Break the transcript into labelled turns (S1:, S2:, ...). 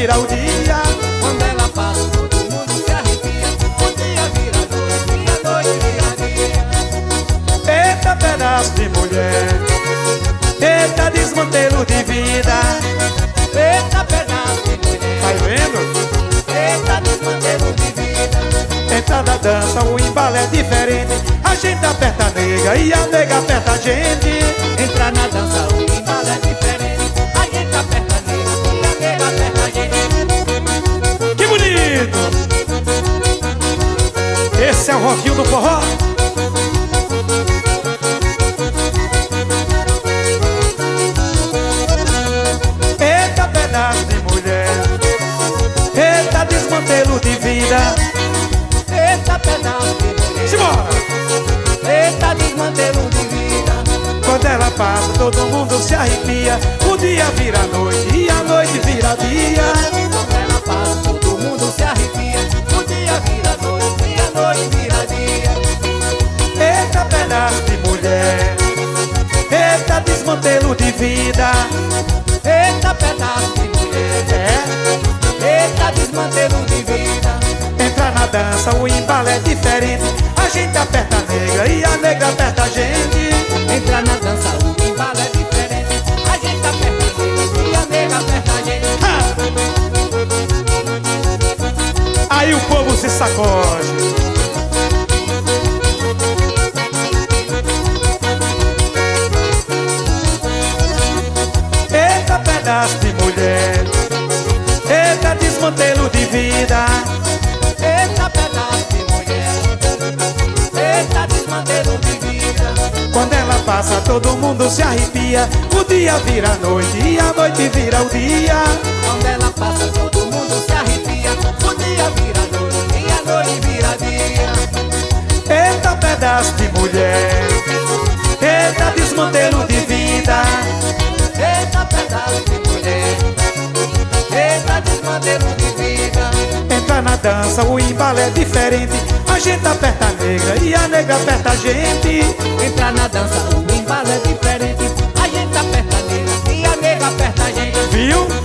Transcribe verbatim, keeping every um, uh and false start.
S1: vira o dia.
S2: Quando ela passa, todo mundo se arrepia. O dia vira noite e a noite vira dia.
S1: Eita pedaço de mulher, eita desmantelo de vida.
S2: Eita pedaço de mulher,
S1: Vai vendo?
S2: eita desmantelo de vida.
S1: Entra na dança, o embalo é diferente. A gente aperta a nega e a nega aperta a gente.
S2: Entra na dança, o embalo é diferente. A gente aperta a nega e a nega aperta a gente.
S1: Que bonito! Esse é o rockinho do forró. Eita pedaço de mulher, eita desmantelo de vida.
S2: Eita pedaço de mulher,
S1: Simbora!
S2: eita desmantelo de vida.
S1: Quando ela passa, todo mundo se arrepia. O dia vira noite e a noite vira dia.
S2: Quando ela passa, todo mundo se arrepia. O dia vira noite e a noite vira dia.
S1: Eita pedaço de mulher, eita desmantelo de vida.
S2: Eita pedaço de mulher,
S1: É,
S2: eita desmantelo de vida.
S1: entra na dança, o embalo é diferente. A gente aperta a negra e a negra aperta a gente.
S2: Entra na dança, o embalo é diferente. A gente aperta a nega e a nega aperta a gente.
S1: Ha! Aí o povo se sacode. Eita pedaço de mulher, eita desmantelo de vida.
S2: Eita pedaço de mulher, eita desmantelo de vida.
S1: Quando ela passa, todo mundo se arrepia. O dia vira noite e a noite vira o dia.
S2: Quando ela passa, todo mundo se arrepia. O dia vira noite e a noite vira dia.
S1: Eita pedaço de mulher, eita desmantelo de vida.
S2: Eita pedaço de mulher, eita desmantelo de vida.
S1: Entra na dança, o embalo é diferente. A gente aperta a negra e a negra aperta a gente.
S2: Entra na dança, o embalo é diferente. A gente aperta a nega e a nega aperta a gente.
S1: Viu?